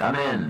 Come in.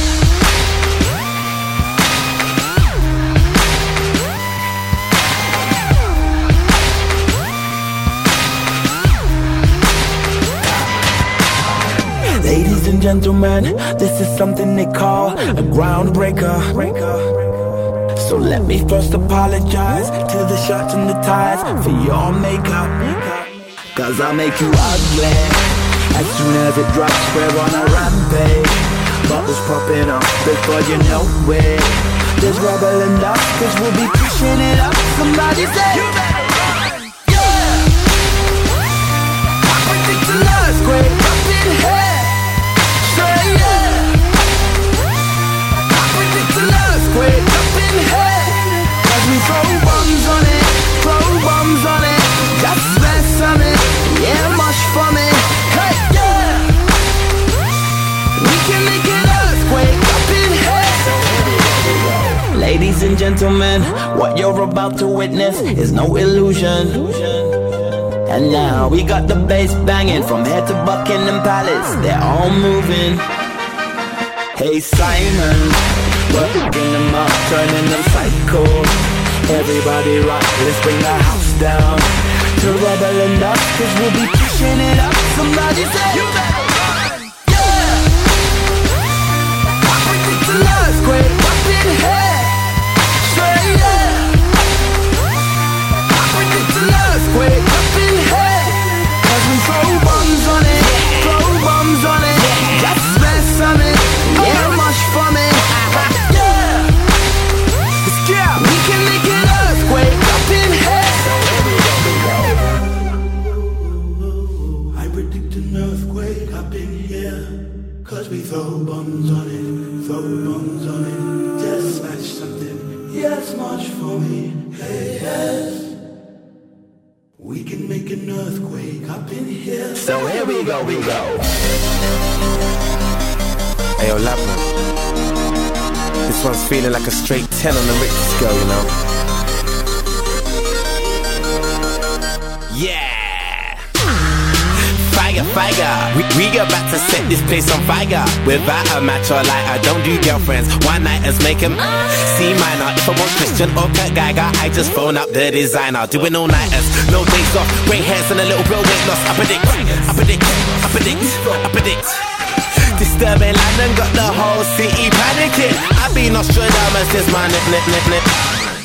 Ladies and gentlemen, this is something they call a groundbreaker. So let me first apologize to the shirts and the ties for your makeup. Cause I'll make you ugly as soon as it drops. We're on a rampage, bubbles popping up before you know it. There's rubble and dust, cause we'll be pushing it up. Somebody say, you better run, yeah. I predict an earthquake up in here. Say yeah. I predict an earthquake up in here. Cause we throw bombs on it, just mess on it, yeah, mush for me. Hey, yeah. We can make an earthquake up in here. Ladies and gentlemen, what you're about to witness is no illusion. And now we got the bass banging from here to Buckingham Palace. They're all moving. Hey Simon, working them up, turning them psycho. Everybody rock, let's bring the house down to rubble and dust, cause we'll be pushing it up. Somebody say, you better run, yeah. I predict an earthquake up in here. Say yeah. I predict an earthquake up in here. Cause we throw bombs on it, just mess on it, yeah, much for me. Yeah, we can make an earthquake up in here. I predict an earthquake up in here. Cause we throw bombs on it, just smash something, yes, much for me. Hey, yes. We can make an earthquake up in here. So here we go. Hey, yo, Labman. This one's feeling like a straight 10 on the Richter scale, you know? Yeah! Fire. We about to set this place on fire. Without a match or lighter, don't do girlfriends. One-nighters make them C minor. If I want Christian or Kurt Geiger, I just phone up the designer. Doing all-nighters, no days off, grey hairs and a little bit of weight loss. I predict. Disturbing London got the whole city panicking. I've been Nostradamus since my nip.